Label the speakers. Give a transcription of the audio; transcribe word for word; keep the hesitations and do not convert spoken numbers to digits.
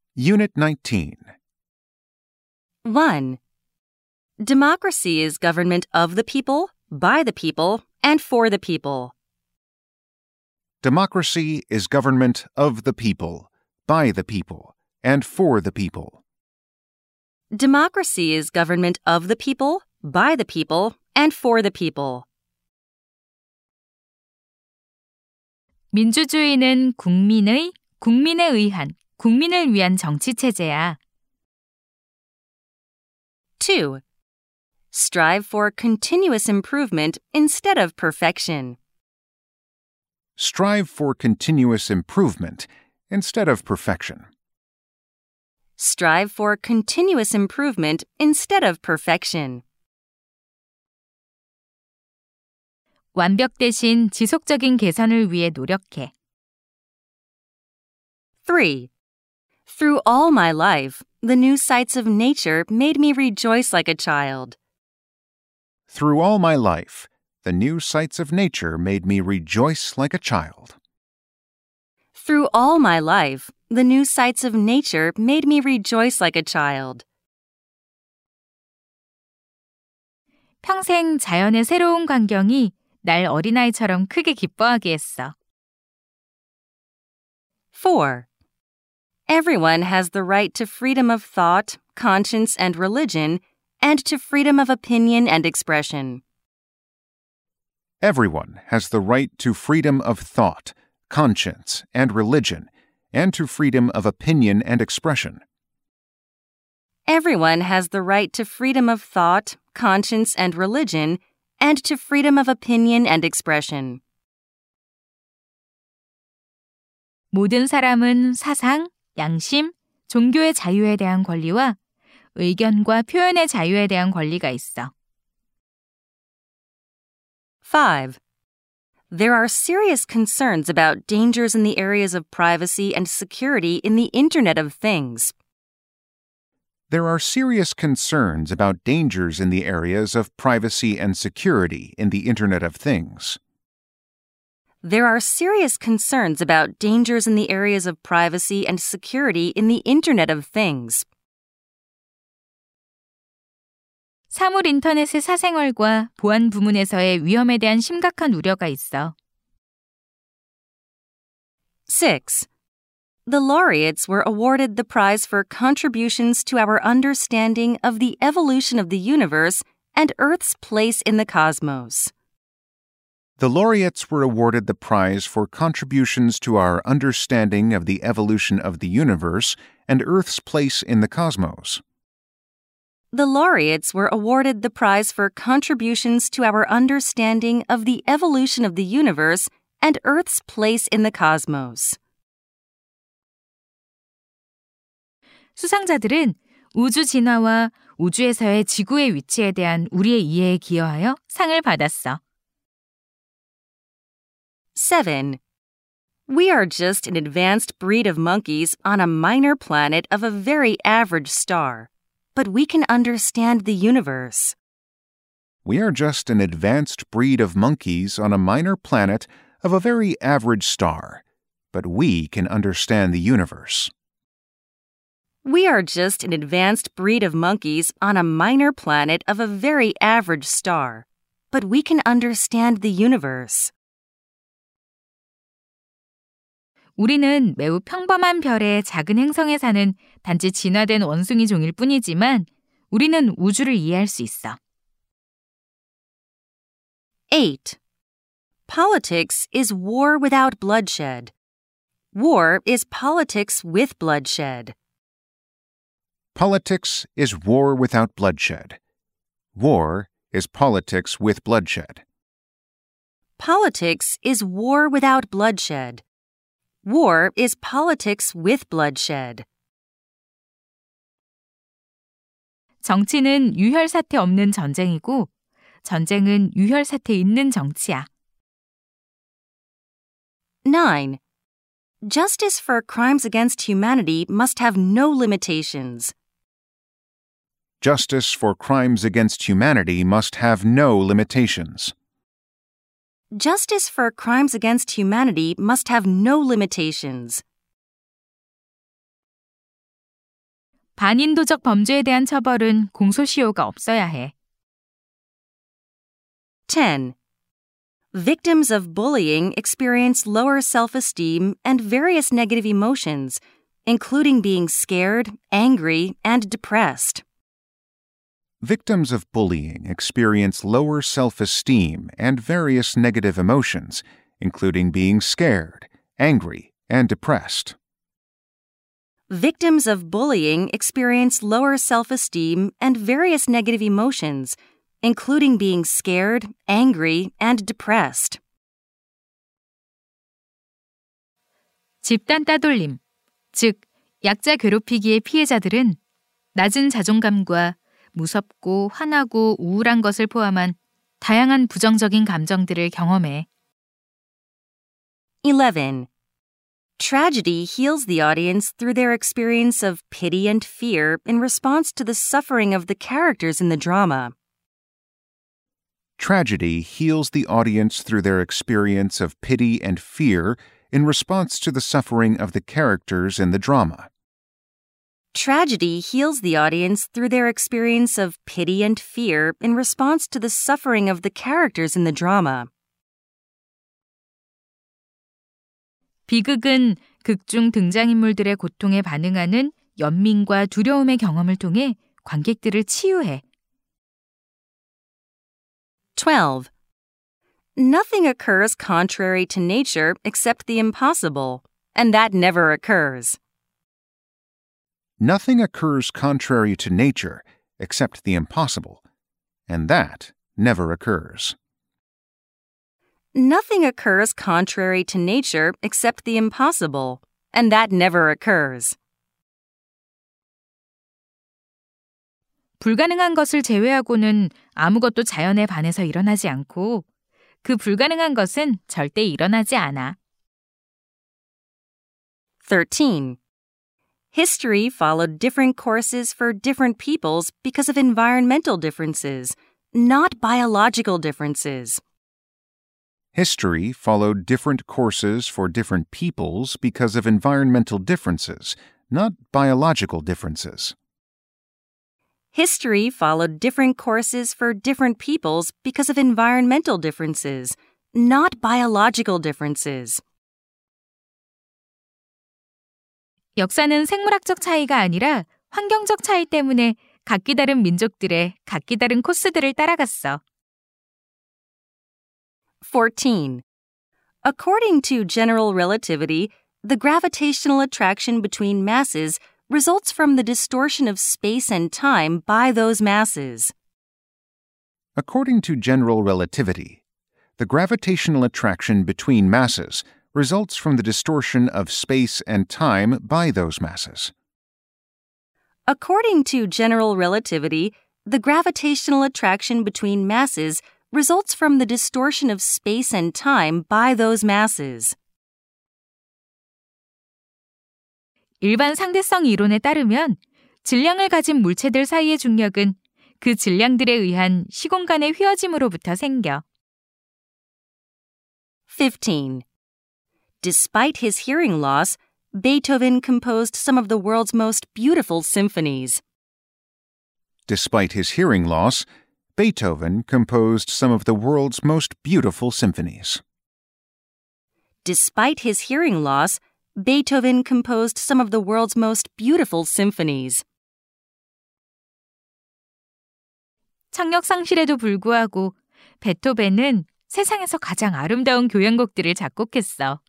Speaker 1: Unit nineteen.
Speaker 2: one. Democracy is government of the people, by the people, and for the people.
Speaker 1: Democracy is government of the people, by the people, and for the people.
Speaker 2: Democracy is government of the people, by the people, and for the people.
Speaker 3: 민주주의는 국민의, 국민에 의한, 국민을 위한 정치 체제야.
Speaker 2: two. Strive for continuous improvement instead of perfection.
Speaker 1: Strive for continuous improvement instead of perfection.
Speaker 2: Strive for continuous improvement instead of perfection.
Speaker 3: 완벽 대신 지속적인 개선을 위해 노력해.
Speaker 2: three. Through all my life, the new sights of nature made me rejoice like a child.
Speaker 1: Through all my life, the new sights of nature made me rejoice like a child.
Speaker 2: Through all my life, the new sights of nature made me rejoice like a child.
Speaker 3: 평생 자연의 새로운 광경이 날 어린아이처럼 크게 기뻐하게 했어.
Speaker 2: four. Everyone has the right to freedom of thought, conscience, and religion, and to freedom of opinion and expression.
Speaker 1: Everyone has the right to freedom of thought, conscience, and religion, and to freedom of opinion and expression.
Speaker 2: Everyone has the right to freedom of thought, conscience, and religion, and to freedom of opinion and expression.
Speaker 3: 모든 사람은 사상, 양심, 종교의 자유에 대한 권리와 의견과 표현의 자유에 대한 권리가 있어.
Speaker 2: five. There are serious concerns about dangers in the areas of privacy and security in the Internet of Things.
Speaker 1: There are serious concerns about dangers in the areas of privacy and security in the Internet of Things.
Speaker 2: There are serious concerns about dangers in the areas of privacy and security in the Internet of Things.
Speaker 3: 사물 인터넷의 사생활과 보안 부문에서의 위험에 대한 심각한 우려가 있어.
Speaker 2: six. The laureates were awarded the prize for contributions to our understanding of the evolution of the universe and Earth's place in the cosmos.
Speaker 1: The laureates were awarded the prize for contributions to our understanding of the evolution of the universe and Earth's place in the cosmos.
Speaker 2: The laureates were awarded the prize for contributions to our understanding of the evolution of the universe and Earth's place in the cosmos.
Speaker 3: 수상자들은 우주 진화와 우주에서의 지구의 위치에 대한 우리의 이해에 기여하여 상을 받았어.
Speaker 2: seven. We are just an advanced breed of monkeys on a minor planet of a very average star, but we can understand the universe.
Speaker 1: We are just an advanced breed of monkeys on a minor planet of a very average star, but we can understand the universe.
Speaker 2: We are just an advanced breed of monkeys on a minor planet of a very average star, but we can understand the universe.
Speaker 3: 우리는 매우 평범한 별의 작은 행성에 사는 단지 진화된 원숭이 종일 뿐이지만 우리는 우주를 이해할 수 있어.
Speaker 2: eight. Politics is war without bloodshed. War is politics with bloodshed.
Speaker 1: Politics is war without bloodshed. War is politics with bloodshed.
Speaker 2: Politics is war without bloodshed. War is politics with bloodshed.
Speaker 3: 정치는 유혈사태 없는 전쟁이고 전쟁은 유혈사태 있는 정치야.
Speaker 2: nine. Justice for crimes against humanity must have no limitations.
Speaker 1: Justice for crimes against humanity must have no limitations.
Speaker 2: Justice for crimes against humanity must have no limitations.
Speaker 3: 반인도적 범죄에 대한 처벌은 공소시효가 없어야 해.
Speaker 2: ten. Victims of bullying experience lower self-esteem and various negative emotions, including being scared, angry, and depressed.
Speaker 1: Victims of bullying experience lower self-esteem and various negative emotions, including being scared, angry, and depressed.
Speaker 2: Victims of bullying experience lower self-esteem and various negative emotions, including being scared, angry, and depressed.
Speaker 3: 집단 따돌림, 즉 약자 괴롭히기의 피해자들은 낮은 자존감과 무섭고 화나고 우울한 것을 포함한 다양한 부정적인 감정들을 경험해.
Speaker 2: eleven. Tragedy heals the audience through their experience of pity and fear in response to the suffering of the characters in the drama.
Speaker 1: Tragedy heals the audience through their experience of pity and fear in response to the suffering of the characters in the drama.
Speaker 2: Tragedy heals the audience through their experience of pity and fear in response to the suffering of the characters in the drama.
Speaker 3: 비극은 극중 등장인물들의 고통에 반응하는 연민과 두려움의 경험을 통해 관객들을 치유해.
Speaker 2: twelve. Nothing occurs contrary to nature except the impossible, and that never occurs.
Speaker 1: Nothing occurs contrary to nature except the impossible, and that never occurs.
Speaker 2: Nothing occurs contrary to nature except the impossible, and that never occurs.
Speaker 3: 불가능한 것을 제외하고는 아무것도 자연에 반해서 일어나지 않고 그 불가능한 것은 절대 일어나지 않아.
Speaker 2: thirteen. History followed different courses for different peoples because of environmental differences, not biological differences.
Speaker 1: History followed different courses for different peoples because of environmental differences, not biological differences.
Speaker 2: History followed different courses for different peoples because of environmental differences, not biological differences.
Speaker 3: 역사는 생물학적 차이가 아니라 환경적 차이 때문에 각기 다른 민족들의 각기 다른 코스들을 따라갔어.
Speaker 2: fourteen. According to general relativity, the gravitational attraction between masses results from the distortion of space and time by those masses.
Speaker 1: According to general relativity, the gravitational attraction between masses results from the distortion of space and time by those masses.
Speaker 2: According to general relativity, the gravitational attraction between masses results from the distortion of space and time by those masses.
Speaker 3: 일반 상대성 이론에 따르면 질량을 가진 물체들 사이의 중력은 그 질량들에 의한 시공간의 휘어짐으로부터 생겨.
Speaker 2: fifteen. Despite his hearing loss, Beethoven composed some of the world's most beautiful symphonies.
Speaker 1: Despite his hearing loss, Beethoven composed some of the world's most beautiful symphonies.
Speaker 2: Despite his hearing loss, Beethoven composed some of the world's most beautiful symphonies.
Speaker 3: 청력 상실에도 불구하고 베토벤은 세상에서 가장 아름다운 교향곡들을 작곡했어.